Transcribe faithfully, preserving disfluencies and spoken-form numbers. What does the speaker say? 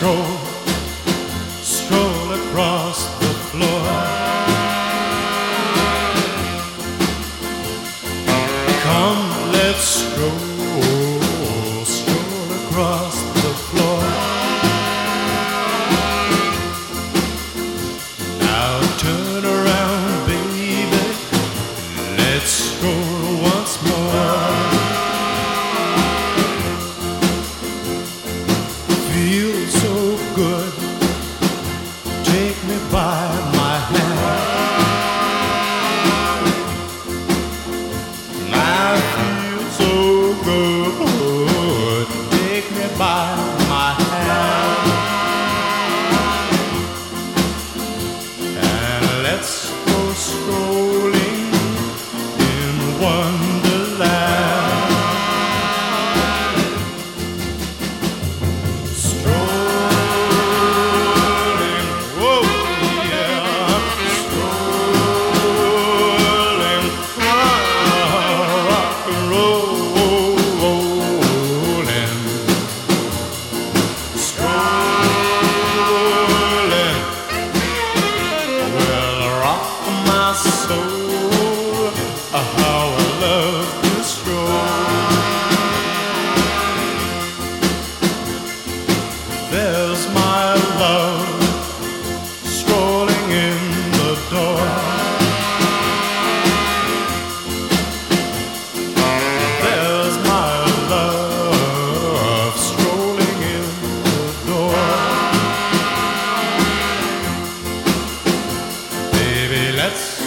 stroll, stroll across the floor. Come, let's stroll, stroll across the floor. Now turn around, baby, let's stroll once more. Feels so good, take me by my hand. I feel so good, take me by my hand. And let's go strolling in Wonderland. How I love to stroll. There's my love strolling in the door. There's my love strolling in the door. Baby, let's